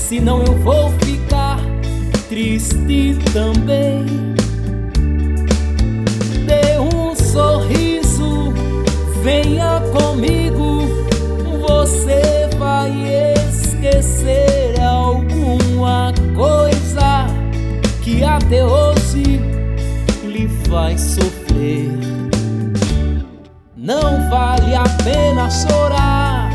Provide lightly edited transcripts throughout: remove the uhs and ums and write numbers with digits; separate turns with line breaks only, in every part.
senão eu vou ficar triste também. Dê um sorriso, venha comigo, você vai esquecer alguma coisa que até hoje lhe faz sofrer. Não vale a pena chorar,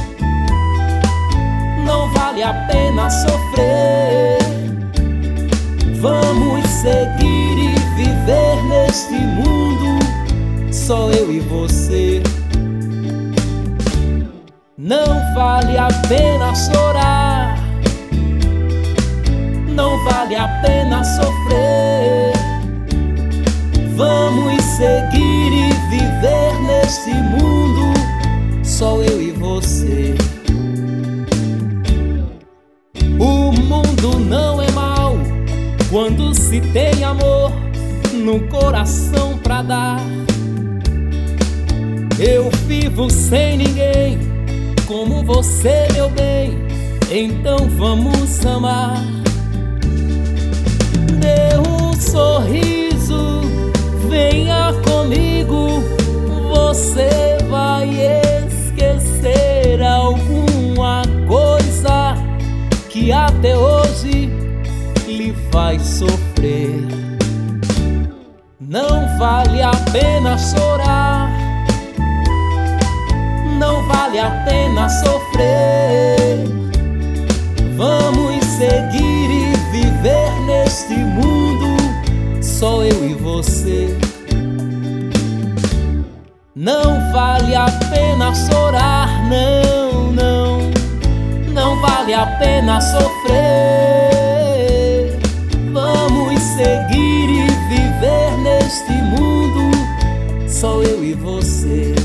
não vale a pena sofrer. Vamos seguir e viver neste mundo, só eu e você. Não vale a pena chorar, não vale a pena sofrer. Vamos seguir e viver neste mundo, só eu e você. O mundo não é mau quando se tem amor no coração pra dar. Eu vivo sem ninguém como você, meu bem, então vamos amar. Dê um sorriso, venha comigo, você vai esquecer alguma coisa que até hoje lhe faz sofrer. Não vale a pena chorar, não vale a pena sofrer. Vamos seguir e viver neste mundo, só eu e você. Não vale a pena chorar, não, não, não vale a pena sofrer. Vamos seguir e viver neste mundo, só eu e você.